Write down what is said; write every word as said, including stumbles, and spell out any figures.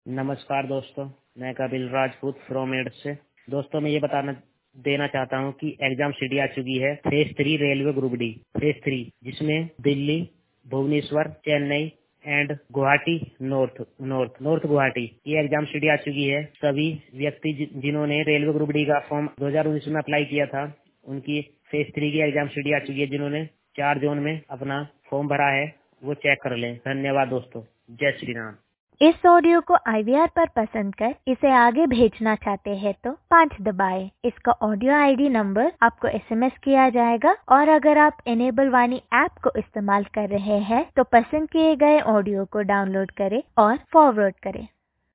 नमस्कार दोस्तों, मैं कपिल राजपूत फ्रॉम एड्स से। दोस्तों मैं ये बताना देना चाहता हूँ कि एग्जाम शेड्यूल आ चुकी है phase three railway group D phase three, जिसमें Delhi, Bhubaneswar, Chennai and Guwahati north north north Guwahati ये एग्जाम शेड्यूल आ चुकी है। सभी व्यक्ति जि, जिन्होंने रेलवे ग्रुप डी का फॉर्म दो हज़ार उन्नीस में अप्लाई किया था, उनकी फेज थ्री की एग्जाम शेड्यूल आ चुकी है। जिन्होंने चार जोन में अपना फॉर्म भरा है वो चेक कर लें। धन्यवाद दोस्तों, जय श्री राम। इस ऑडियो को आई वी आर पर पसंद कर इसे आगे भेजना चाहते हैं तो पाँच दबाएं। इसका ऑडियो आई डी नंबर आपको एस एम एस किया जाएगा और अगर आप इनेबल वाणी ऐप को इस्तेमाल कर रहे हैं तो पसंद किए गए ऑडियो को डाउनलोड करें और फॉरवर्ड करें।